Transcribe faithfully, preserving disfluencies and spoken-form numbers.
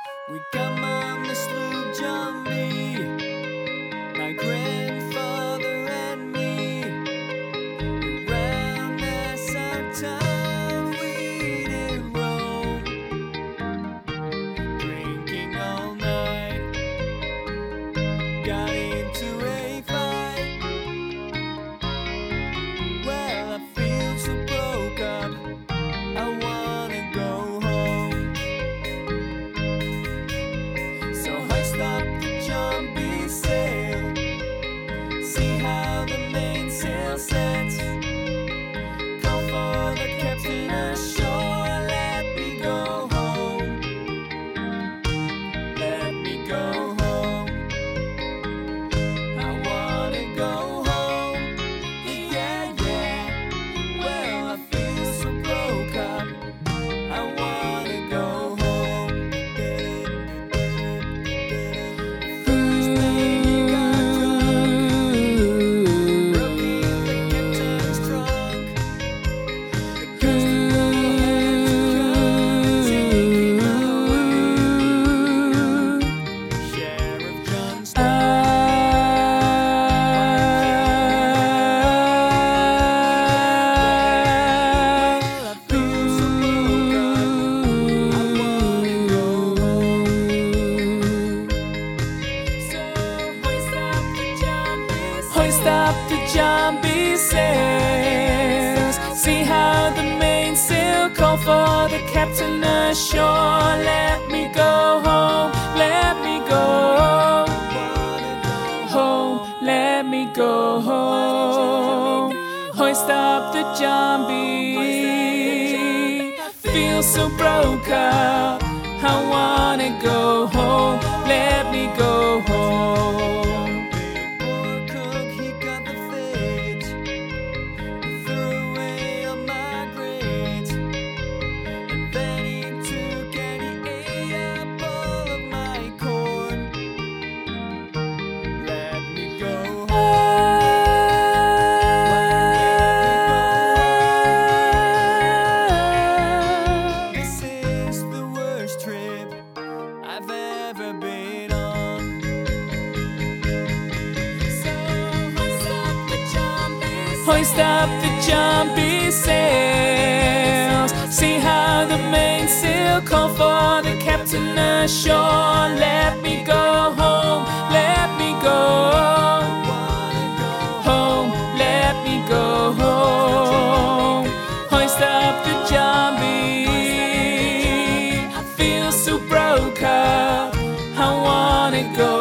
We come on the sloop John B, my grandfather and me. Around this our town we did roam, drinking all night, got into a fight. Well, I feel so broke up, I wanna go home. So hoist up the John B sail, see how the mainsail sets. Call for the captain ashore, let me go home, let me go home. I wanna go home, yeah, yeah. Well, I feel so broke up, I wanna go home. Thursday he got drunk, broke in the captain's trunk. The constable had to come take him away. Sheriff Johnston. Well, I feel so broke up, I wanna go home. So hoist up the John B sails, hoist up the John B sails, see how the mainsail, call for the captain ashore. Let me go home, let me go home, let me go home. Hoist up the John B, feel so broke up, I wanna go home, let me go home. Poor cook, he got the fate, threw away all my grades, and then he took and he ate up all of my corn. Let me go home. This is the worst trip I've ever been on. So hoist up the John B sails, hoist up the John B sails, see how the mainsail, call for the captain ashore. Let me go home, let me go home, let me go home. Hoist up the John B, I feel so broke up, I wanna go